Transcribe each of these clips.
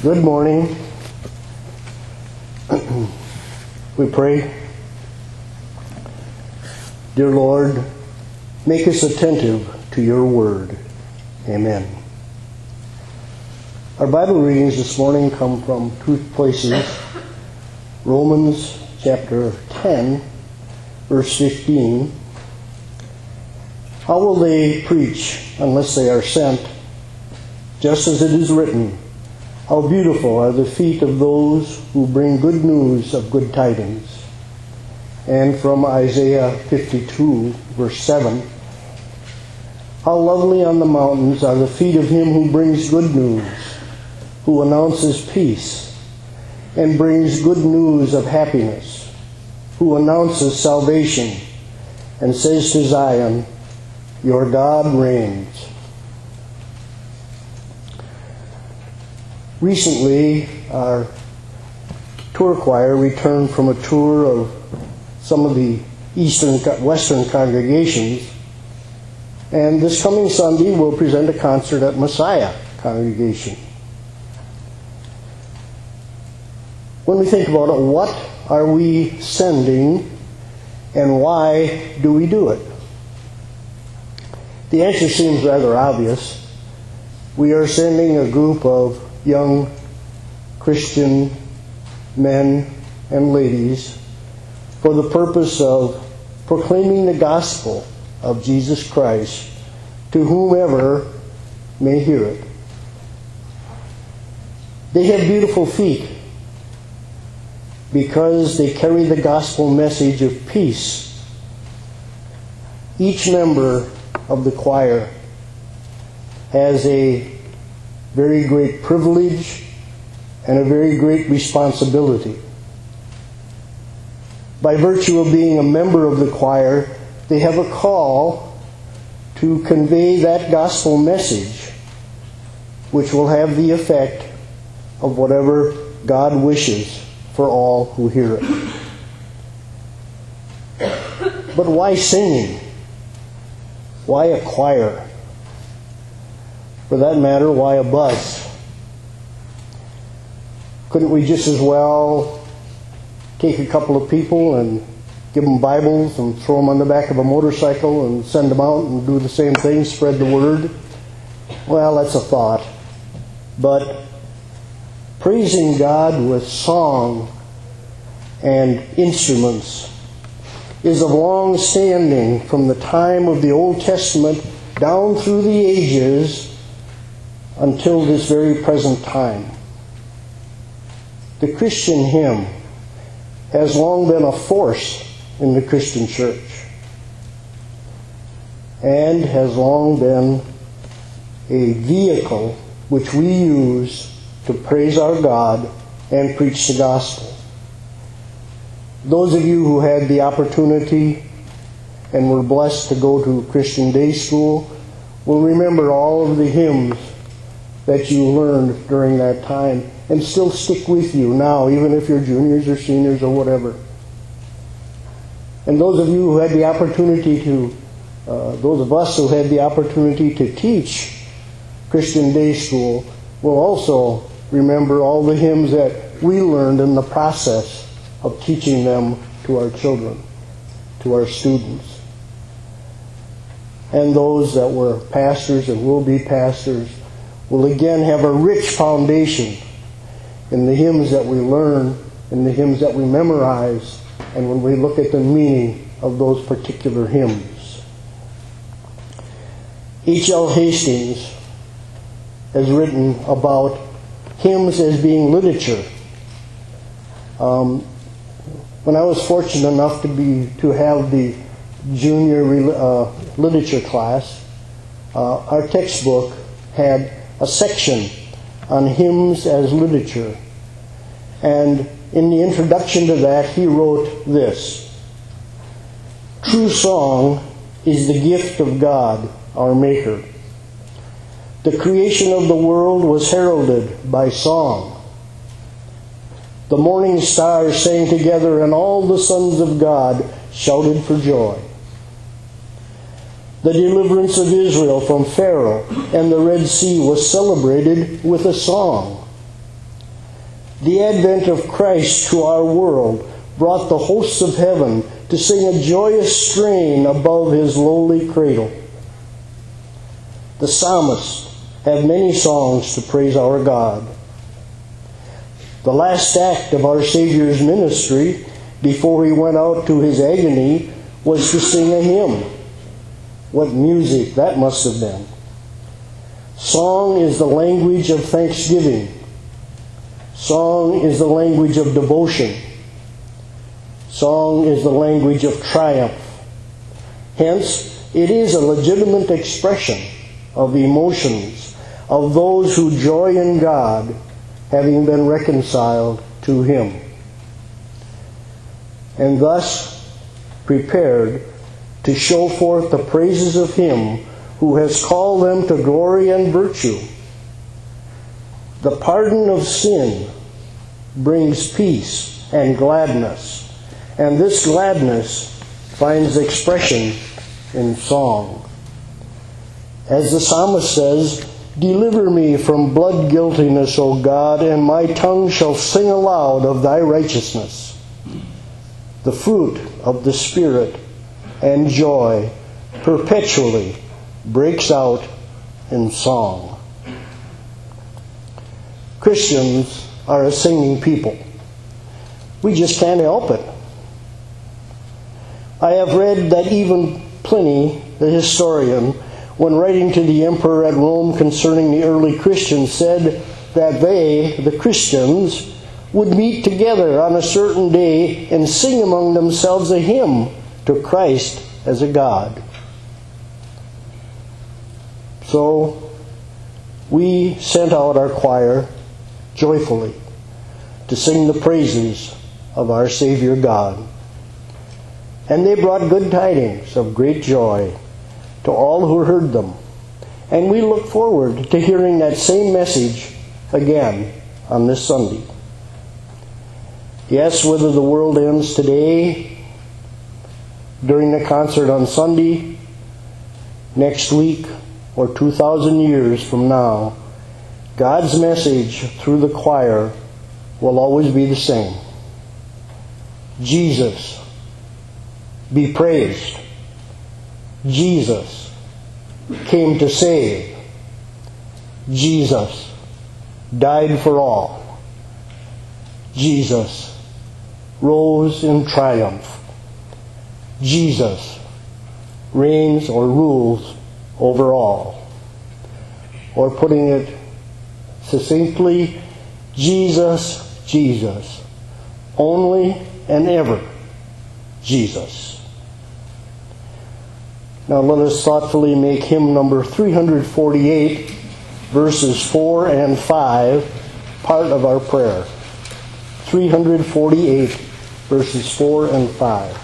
Good morning. We pray. Dear Lord, make us attentive to your word. Amen. Our Bible readings this morning come from two places. Romans chapter 10, verse 15. How will they preach unless they are sent? Just as it is written, how beautiful are the feet of those who bring good news of good tidings. And from Isaiah 52, verse 7, how lovely on the mountains are the feet of him who brings good news, who announces peace, and brings good news of happiness, who announces salvation, and says to Zion, your God reigns. Recently, our tour choir returned from a tour of some of the western congregations, and this coming Sunday we'll present a concert at Messiah congregation. When we think about it, what are we sending and why do we do it? The answer seems rather obvious. We are sending a group of young Christian men and ladies for the purpose of proclaiming the gospel of Jesus Christ to whomever may hear it. They have beautiful feet because they carry the gospel message of peace. Each member of the choir has a very great privilege and a very great responsibility. By virtue of being a member of the choir, they have a call to convey that gospel message, which will have the effect of whatever God wishes for all who hear it. But why singing? Why a choir? For that matter, why a bus? Couldn't we just as well take a couple of people and give them Bibles and throw them on the back of a motorcycle and send them out and do the same thing, spread the word? Well, that's a thought. But praising God with song and instruments is of long standing from the time of the Old Testament down through the ages until this very present time. The Christian hymn has long been a force in the Christian church and has long been a vehicle which we use to praise our God and preach the gospel. Those of you who had the opportunity and were blessed to go to Christian Day School will remember all of the hymns that you learned during that time and still stick with you now, even if you're juniors or seniors or whatever. And those of you who had the opportunity to, those of us who had the opportunity to teach Christian Day School will also remember all the hymns that we learned in the process of teaching them to our children, to our students. And those that were pastors and will be pastors will again have a rich foundation in the hymns that we learn, in the hymns that we memorize, and when we look at the meaning of those particular hymns. H.L. Hastings has written about hymns as being literature. When I was fortunate enough to have the junior literature class, our textbook had a section on hymns as literature. And in the introduction to that, he wrote this: true song is the gift of God, our Maker. The creation of the world was heralded by song. The morning stars sang together, and all the sons of God shouted for joy. The deliverance of Israel from Pharaoh and the Red Sea was celebrated with a song. The advent of Christ to our world brought the hosts of heaven to sing a joyous strain above his lowly cradle. The psalmists have many songs to praise our God. The last act of our Savior's ministry, before he went out to his agony, was to sing a hymn. What music that must have been. Song is the language of thanksgiving. Song is the language of devotion. Song is the language of triumph. Hence, it is a legitimate expression of emotions of those who joy in God, having been reconciled to him, and thus prepared to show forth the praises of him who has called them to glory and virtue. The pardon of sin brings peace and gladness, and this gladness finds expression in song. As the psalmist says, "Deliver me from blood guiltiness, O God, and my tongue shall sing aloud of thy righteousness." The fruit of the Spirit and joy perpetually breaks out in song. Christians are a singing people. We just can't help it. I have read that even Pliny, the historian, when writing to the emperor at Rome concerning the early Christians, said that they, the Christians, would meet together on a certain day and sing among themselves a hymn to Christ as a God. So we sent out our choir joyfully to sing the praises of our Savior God. And they brought good tidings of great joy to all who heard them. And we look forward to hearing that same message again on this Sunday. Yes, whether the world ends today, during the concert on Sunday, next week, or 2,000 years from now, God's message through the choir will always be the same. Jesus, be praised. Jesus came to save. Jesus died for all. Jesus rose in triumph. Jesus reigns or rules over all. Or putting it succinctly, Jesus, Jesus, only and ever Jesus. Now let us thoughtfully make hymn number 348, verses 4 and 5, part of our prayer. 348, verses 4 and 5.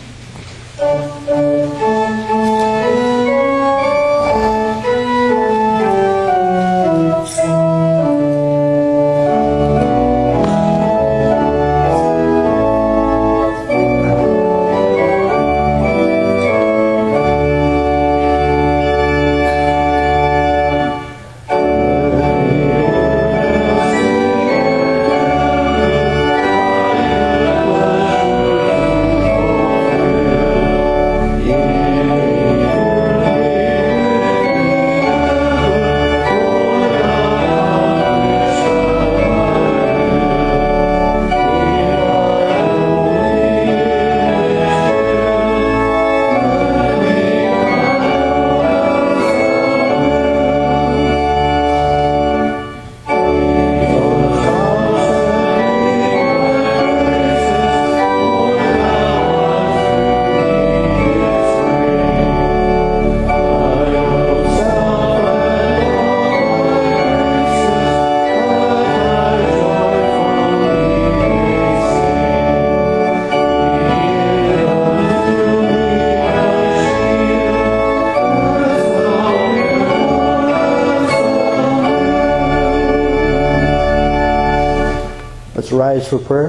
Let's rise for prayer.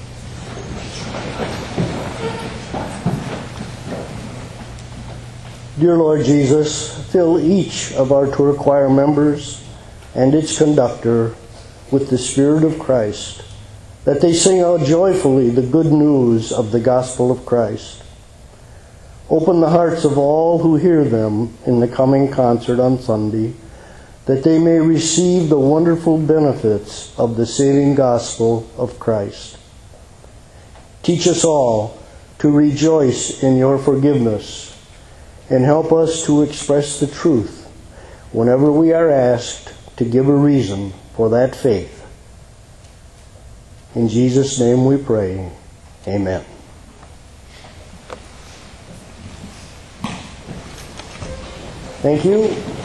Dear Lord Jesus, fill each of our tour choir members and its conductor with the Spirit of Christ, that they sing out joyfully the good news of the gospel of Christ. Open the hearts of all who hear them in the coming concert on Sunday, that they may receive the wonderful benefits of the saving gospel of Christ. Teach us all to rejoice in your forgiveness, and help us to express the truth whenever we are asked to give a reason for that faith. In Jesus' name we pray. Amen. Thank you.